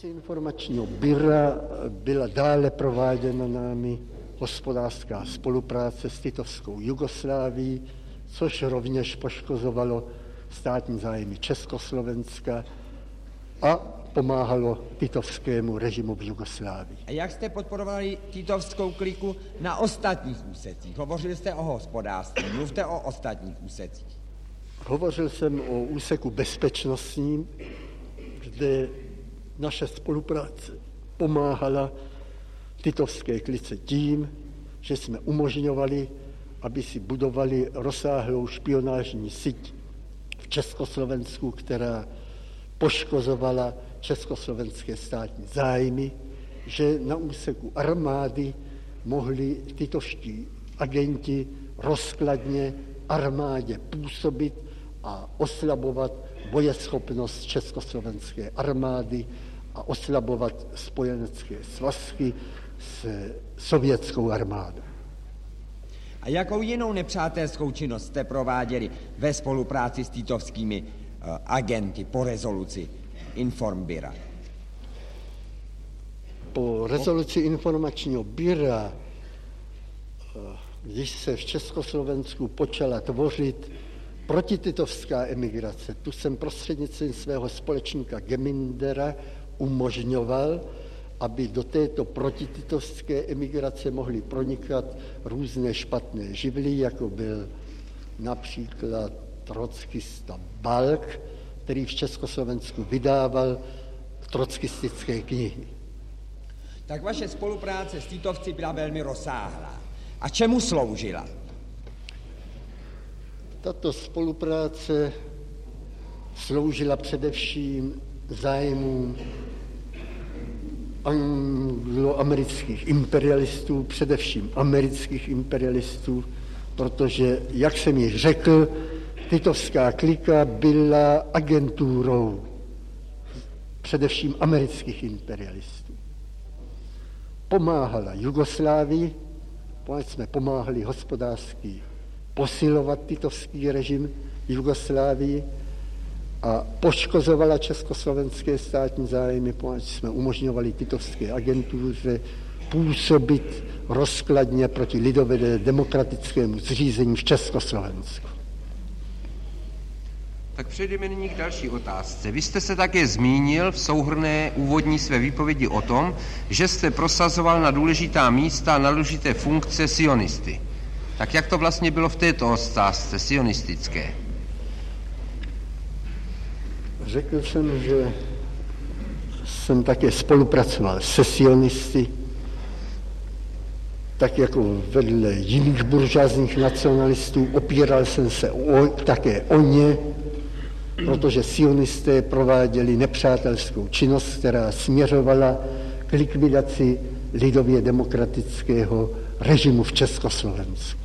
rámci informačního byra byla dále prováděna námi hospodářská spolupráce s titovskou Jugoslávií, což rovněž poškozovalo státní zájmy Československa a pomáhalo titovskému režimu v Jugoslávii. A jak jste podporovali titovskou kliku na ostatních úsecích? Hovořili jste o hospodářství, mluvte o ostatních úsecích. Hovořil jsem o úseku bezpečnostním, kde naše spolupráce pomáhala titovské klice tím, že jsme umožňovali, aby si budovali rozsáhlou špionážní síť v Československu, která poškozovala československé státní zájmy, že na úseku armády mohli titovští agenti rozkladně armádě působit a oslabovat bojeschopnost československé armády a oslabovat spojenecké svazky s sovětskou armádou. A jakou jinou nepřátelskou činnost jste prováděli ve spolupráci s titovskými agenty po rezoluci Informbira? Po rezoluci informačního byra, když se v Československu počala tvořit protititovská emigrace, tu jsem prostřednictvím svého společníka Gemindera umožňoval, aby do této protititovské emigrace mohly pronikat různé špatné živly, jako byl například trockista Balk, který v Československu vydával trockistické knihy. Tak vaše spolupráce s titovci byla velmi rozsáhlá. A čemu sloužila? Tato spolupráce sloužila především zájmům angloamerických imperialistů, především amerických imperialistů, protože, jak jsem již řekl, titovská klika byla agenturou především amerických imperialistů. Pomáhala Jugoslávii, pokud jsme pomáhali hospodářsky posilovat titovský režim Jugoslávii a poškozovala československé státní zájmy, pokud jsme umožňovali titovské agentuře působit rozkladně proti lidové demokratickému zřízení v Československu. Tak přejdeme nyní k další otázce. Vy jste se také zmínil v souhrnné úvodní své výpovědi o tom, že jste prosazoval na důležitá místa a na důležité funkce sionisty. Tak jak to vlastně bylo v této otázce sionistické? Řekl jsem, že jsem také spolupracoval se sionisty, tak jako vedle jiných buržoazních nacionalistů, opíral jsem se také o ně, protože sionisté prováděli nepřátelskou činnost, která směřovala k likvidaci lidově demokratického režimu v Československu.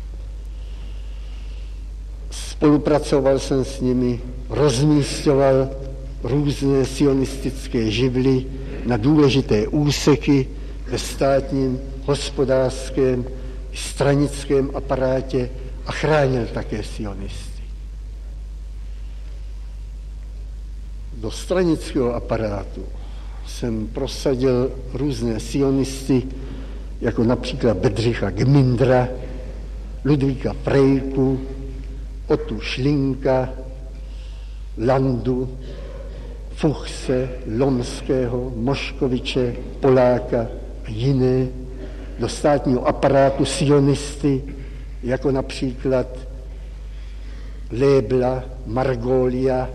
Spolupracoval jsem s nimi, rozmísťoval různé sionistické živly na důležité úseky ve státním, hospodářském, stranickém aparátě a chránil také sionisty. Do stranického aparátu jsem prosadil různé sionisty, jako například Bedřicha Gmindra, Ludvíka Frejku, Otu Šlinka, Landu, Fuchse, Lomského, Moškoviče, Poláka a jiné, do státního aparátu sionisty, jako například Lébla, Margolia,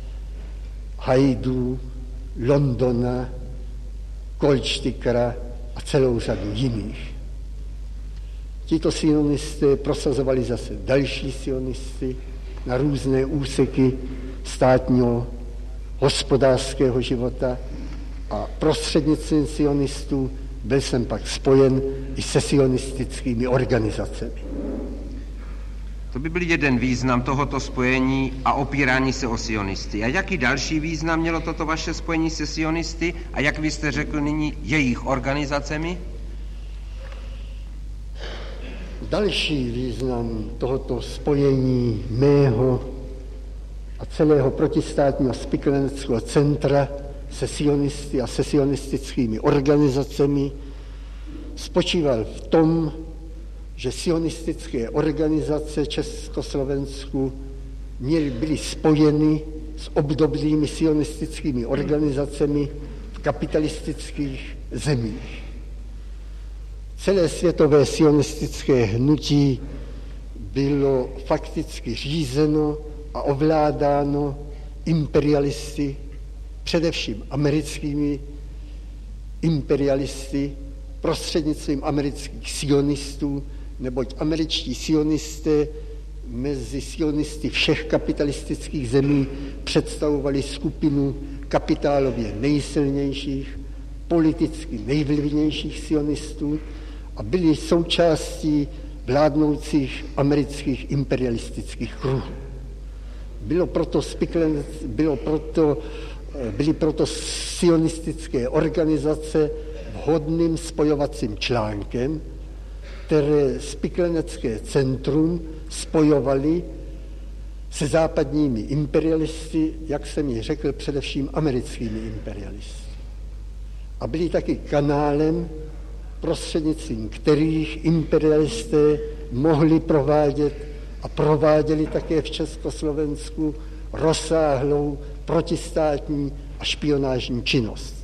Hajdu, Londona, Kolčtykra a celou řadu jiných. Tito sionisté prosazovali zase další sionisty na různé úseky státního hospodářského života a prostřednictvím sionistů byl jsem pak spojen i se sionistickými organizacemi. To by byl jeden význam tohoto spojení a opírání se o sionisty. A jaký další význam mělo toto vaše spojení se sionisty a jak vy jste řekl nyní jejich organizacemi? Další význam tohoto spojení mého a celého protistátního spikleneckého centra se sionisty a se sionistickými organizacemi spočíval v tom, že sionistické organizace Československu byly spojeny s obdobnými sionistickými organizacemi v kapitalistických zemích. Celé světové sionistické hnutí bylo fakticky řízeno a ovládáno imperialisty, především americkými imperialisty, prostřednictvím amerických sionistů, neboť američtí sionisté mezi sionisty všech kapitalistických zemí představovali skupinu kapitálově nejsilnějších, politicky nejvlivnějších sionistů a byli součástí vládnoucích amerických imperialistických kruhů. Byly proto sionistické organizace vhodným spojovacím článkem, které Spiklenecké centrum spojovali se západními imperialisty, jak jsem ji řekl, především americkými imperialisty. A byli taky kanálem, prostřednictvím kterých imperialisté mohli provádět a prováděli také v Československu rozsáhlou protistátní a špionážní činnost.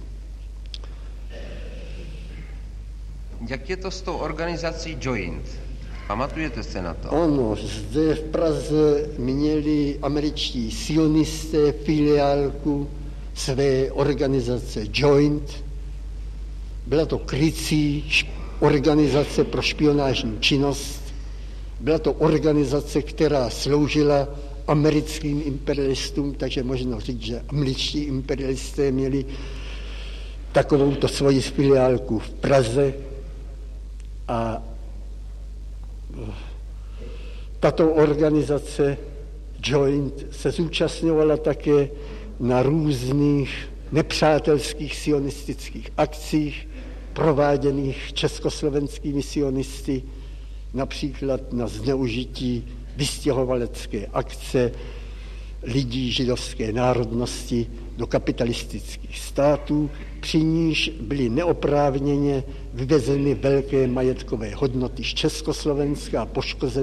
Jak je to s tou organizací Joint? Pamatujete se na to? Ano, zde v Praze měli američtí sionisté filiálku své organizace Joint. Byla to krycí organizace pro špionážní činnost. Byla to organizace, která sloužila americkým imperialistům, takže možno říct, že američtí imperialisté měli takovouto svoji filiálku v Praze a tato organizace Joint se zúčastňovala také na různých nepřátelských sionistických akcích prováděných československými sionisty, například na zneužití vystěhovalecké akce lidí židovské národnosti do kapitalistických států, při níž byly neoprávněně vyvezeny velké majetkové hodnoty z Československa a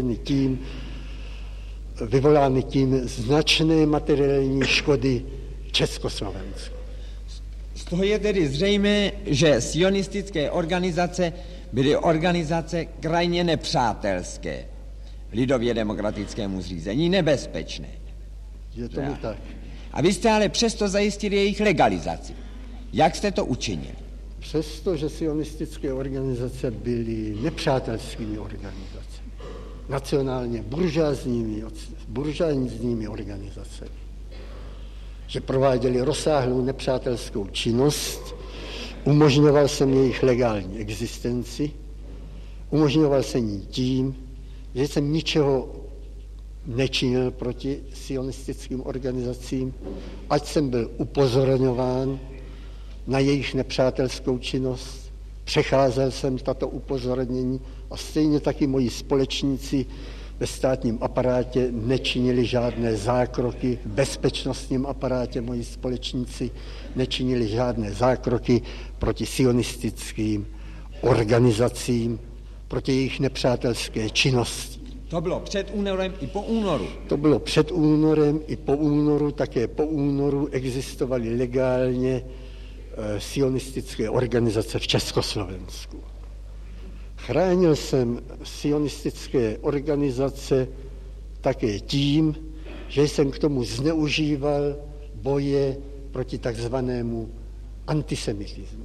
vyvolány tím značné materiální škody Československu. Z toho je tedy zřejmé, že sionistické organizace byly organizace krajně nepřátelské lidově demokratickému zřízení, nebezpečné. Je tomu tak. A vy jste ale přesto zajistili jejich legalizaci. Jak jste to učinili? Přesto, že sionistické organizace byly nepřátelskými organizacemi, nacionálně buržoazními organizacemi, že prováděli rozsáhlou nepřátelskou činnost, umožňoval jsem jejich legální existenci, umožňoval jsem jí tím, že jsem ničeho nečinil proti sionistickým organizacím, ať jsem byl upozorňován na jejich nepřátelskou činnost, přecházel jsem tato upozornění a stejně taky moji společníci ve státním aparátě nečinili žádné zákroky, v bezpečnostním aparátě moji společníci nečinili žádné zákroky proti sionistickým organizacím, proti jejich nepřátelské činnosti. To bylo před únorem i po únoru. To bylo před únorem i po únoru, také po únoru existovaly legálně sionistické organizace v Československu. Chránil jsem sionistické organizace také tím, že jsem k tomu zneužíval boje proti takzvanému antisemitismu.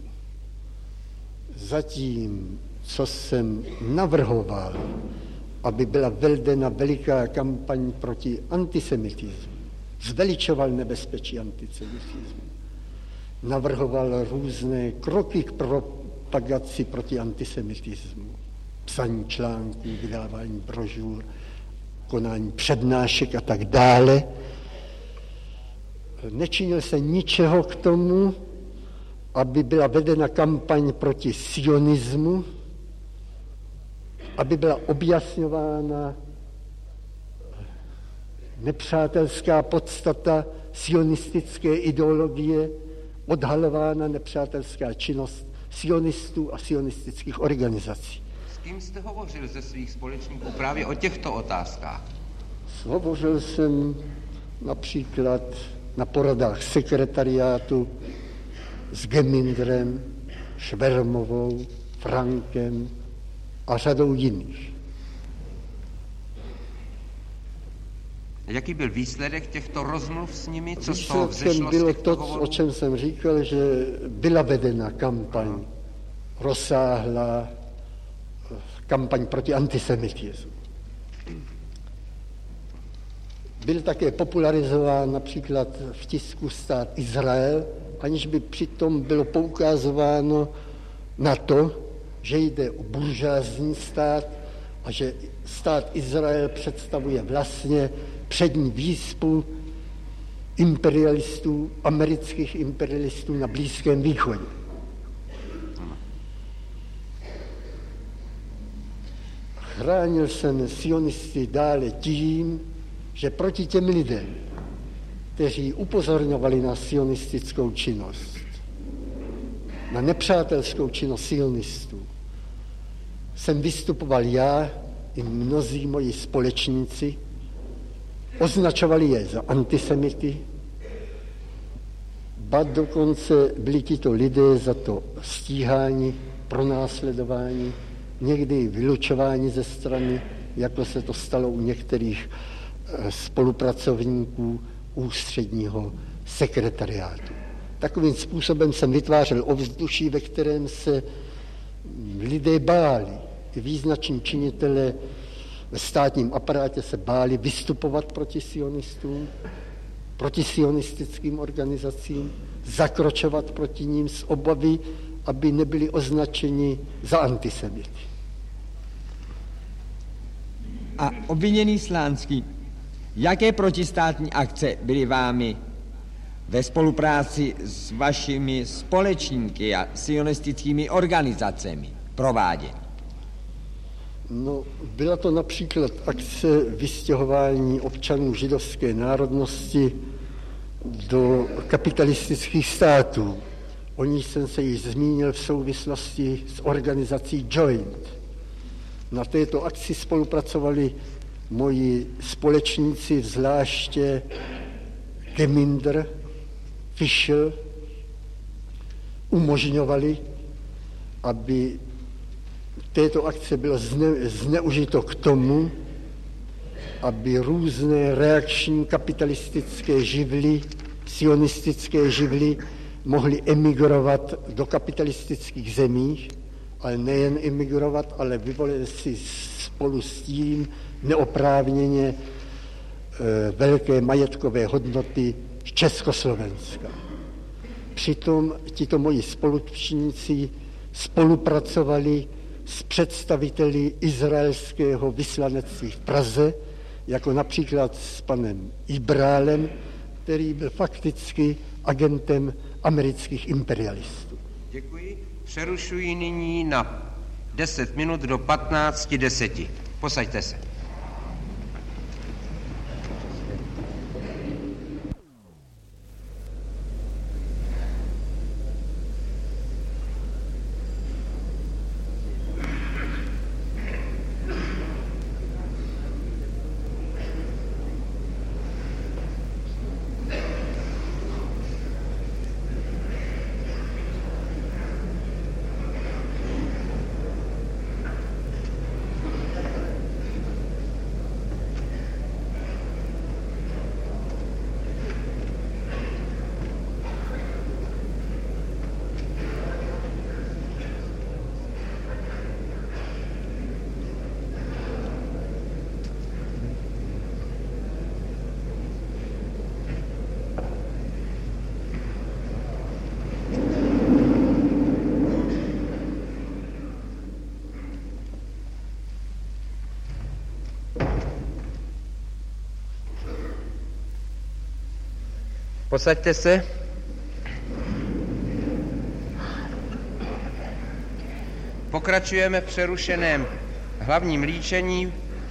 Zatím, co jsem navrhoval, aby byla vedena veliká kampaň proti antisemitismu, zveličoval nebezpečí antisemitismu, navrhoval různé kroky k propagaci proti antisemitismu, psaní článků, vydávání brožur, konání přednášek a tak dále. Nečinil se ničeho k tomu, aby byla vedena kampaň proti sionismu, aby byla objasňována nepřátelská podstata sionistické ideologie odhalována nepřátelská činnost sionistů a sionistických organizací. S kým jste hovořil ze svých společníků právě o těchto otázkách? Hovořil jsem například na poradách sekretariátu s Gemindrem, Švermovou, Frankem a řadou jiných. Jaký byl výsledek těchto rozmluv s nimi? Co z toho vzešlo? Výsledkem bylo to, o čem jsem říkal, že byla vedena kampaň rozsáhlá, kampaň proti antisemitismu. Byl také popularizován například v tisku Stát Izrael, aniž by přitom bylo poukázováno na to, že jde o buržoazní stát a že Stát Izrael představuje vlastně přední výspu imperialistů, amerických imperialistů na Blízkém východě. Chránil jsem sionisty dále tím, že proti těm lidem, kteří upozorňovali na sionistickou činnost, na nepřátelskou činnost sionistů, jsem vystupoval já i mnozí moji společníci, označovali je za antisemity, ba dokonce byli tito lidé za to stíháni, pronásledování, někdy vylučování ze strany, jako se to stalo u některých spolupracovníků ústředního sekretariátu. Takovým způsobem jsem vytvářel ovzduší, ve kterém se lidé báli. I význační činitelé ve státním aparátě se báli vystupovat proti sionistům, proti sionistickým organizacím, zakročovat proti ním z obavy, aby nebyli označeni za antisemity. A obviněný Slánský, jaké protistátní akce byly vámi ve spolupráci s vašimi společníky a sionistickými organizacemi prováděny? No, byla to například akce vystěhování občanů židovské národnosti do kapitalistických států. O ní jsem se již zmínil v souvislosti s organizací Joint. Na této akci spolupracovali moji společníci, zvláště Geminder, Fischl, umožňovali, aby této akce bylo zneužito k tomu, aby různé reakční kapitalistické živly, sionistické živly mohly emigrovat do kapitalistických zemí, ale nejen emigrovat, ale vyvolili si spolu s tím neoprávněně velké majetkové hodnoty z Československa. Přitom tito moji společníci spolupracovali s představiteli izraelského vyslanectví v Praze, jako například s panem Ibrálem, který byl fakticky agentem amerických imperialistů. Děkuji. Přerušuji nyní na 10 minut do 15:10. Posaďte se. Posaďte se. Pokračujeme v přerušeném hlavním líčení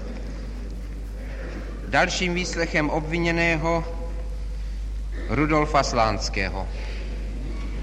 dalším výslechem obviněného Rudolfa Slánského.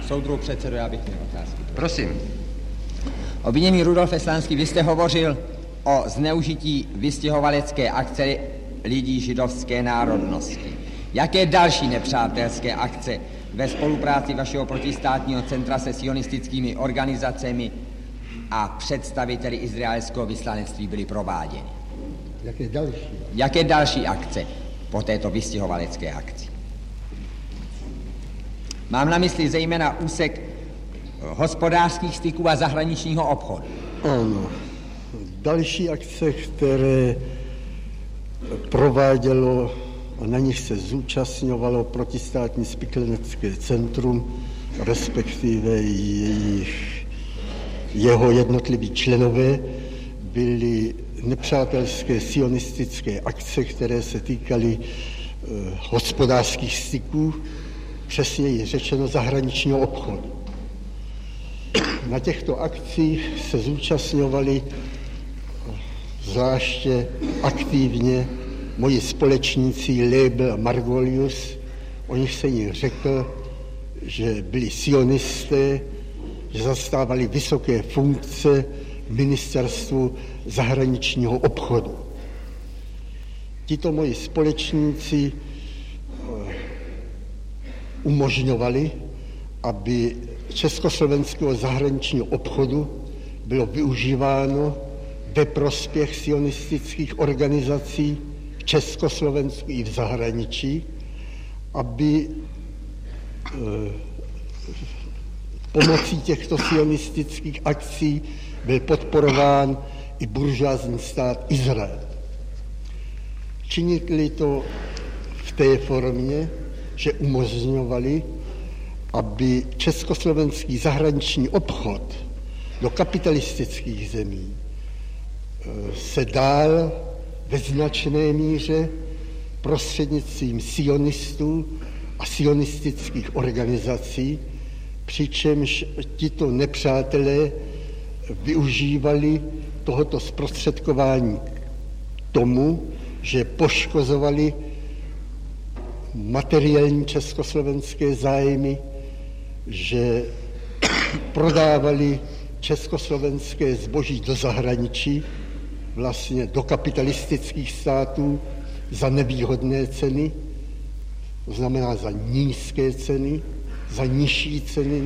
Soudruhu předsedo, já bych měl otázky. Prosím. Obviněný Rudolfe Slánský, vy jste hovořil o zneužití vystěhovalecké akce lidí židovské národnosti. Jaké další nepřátelské akce ve spolupráci vašeho protistátního centra se sionistickými organizacemi a představiteli izraelského vyslanectví byly prováděny? Jaké další akce po této vystěhovalecké akci? Mám na mysli zejména úsek hospodářských styků a zahraničního obchodu. Ano. Další akce, které provádělo a na nich se zúčastňovalo protistátní spiklenecké centrum, respektive jeho jednotliví členové, byly nepřátelské sionistické akce, které se týkaly hospodářských styků, přesněji řečeno zahraničního obchodu. Na těchto akcích se zúčastňovali zvláště aktivně moji společníci Lebel a Margolius. O nich se jim řekl, že byli sionisté, že zastávali vysoké funkce v ministerstvu zahraničního obchodu. Tito moji společníci umožňovali, aby československého zahraničního obchodu bylo využíváno ve prospěch sionistických organizací v Československu i v zahraničí, aby pomocí těchto sionistických akcí byl podporován i buržoazní stát Izrael. Činili to v té formě, že umožňovali, aby československý zahraniční obchod do kapitalistických zemí se dál ve značné míře prostřednictvím sionistů a sionistických organizací, přičemž tito nepřátelé využívali tohoto zprostředkování k tomu, že poškozovali materiální československé zájmy, že prodávali československé zboží do zahraničí, vlastně do kapitalistických států za nevýhodné ceny, to znamená za nízké ceny, za nižší ceny,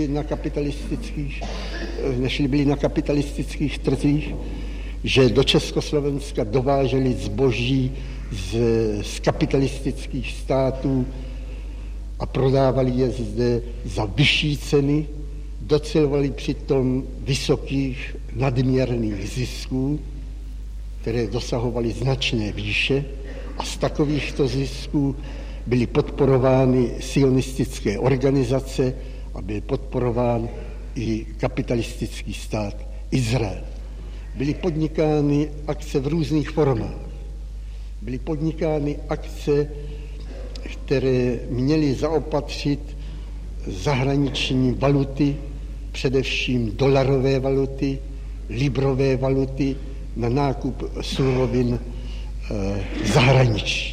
než byly na kapitalistických trzích, že do Československa dováželi zboží z kapitalistických států a prodávali je zde za vyšší ceny, docelovali přitom vysokých nadměrných zisků, které dosahovaly značné výše, a z takovýchto zisků byly podporovány sionistické organizace a byl podporován i kapitalistický stát Izrael. Byly podnikány akce v různých formách. Byly podnikány akce, které měly zaopatřit zahraniční valuty, především dolarové valuty, librové valuty na nákup surovin zahraničí.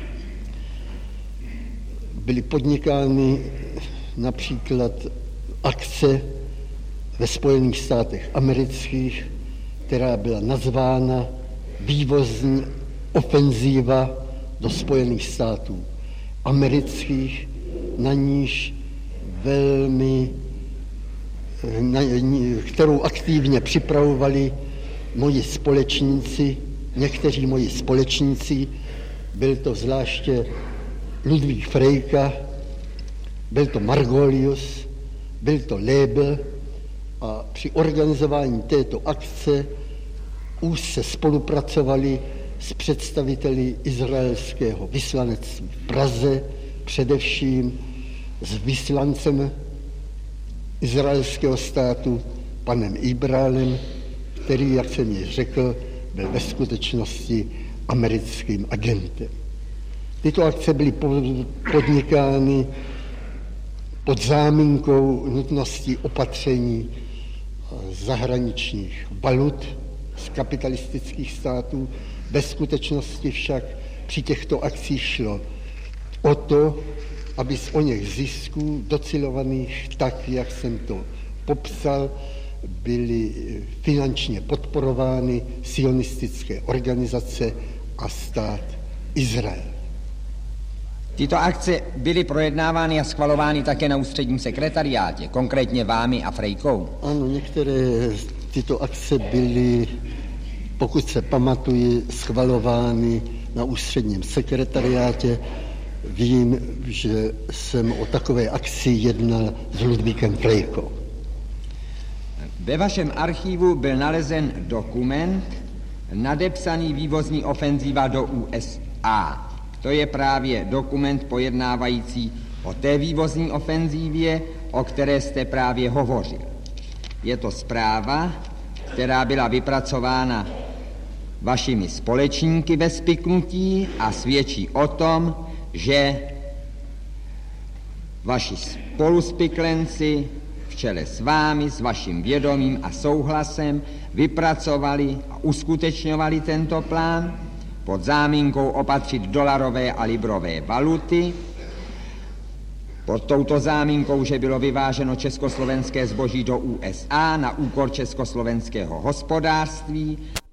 Byly podnikány například akce ve Spojených státech amerických, která byla nazvána vývozní ofenzíva do Spojených států amerických, kterou aktivně připravovali moji společníci, někteří moji společníci, byl to zvláště Ludvík Frejka, byl to Margolius, byl to Lebel, a při organizování této akce úzce spolupracovali s představiteli izraelského vyslanectví v Praze, především s vyslancem izraelského státu panem Ibrálem, který, jak jsem již řekl, byl ve skutečnosti americkým agentem. Tyto akce byly podnikány pod záminkou nutnosti opatření zahraničních valut z kapitalistických států. Ve skutečnosti však při těchto akcích šlo o to, aby z oněch zisků docilovaných tak, jak jsem to popsal, byly finančně podporovány sionistické organizace a stát Izrael. Tyto akce byly projednávány a schvalovány také na ústředním sekretariátě, konkrétně vámi a Frejkou? Ano, některé tyto akce byly, pokud se pamatuji, schvalovány na ústředním sekretariátě. Vím, že jsem o takové akci jednal s Ludvíkem Frejkou. Ve vašem archivu byl nalezen dokument nadepsaný Vývozní ofenzíva do USA. To je právě dokument pojednávající o té vývozní ofenzívě, o které jste právě hovořil. Je to zpráva, která byla vypracována vašimi společníky ve spiknutí a svědčí o tom, že vaši spoluspiklenci v čele s vámi, s vaším vědomím a souhlasem vypracovali a uskutečňovali tento plán pod záminkou opatřit dolarové a librové valuty, pod touto záminkou, že bylo vyváženo československé zboží do USA na úkor československého hospodářství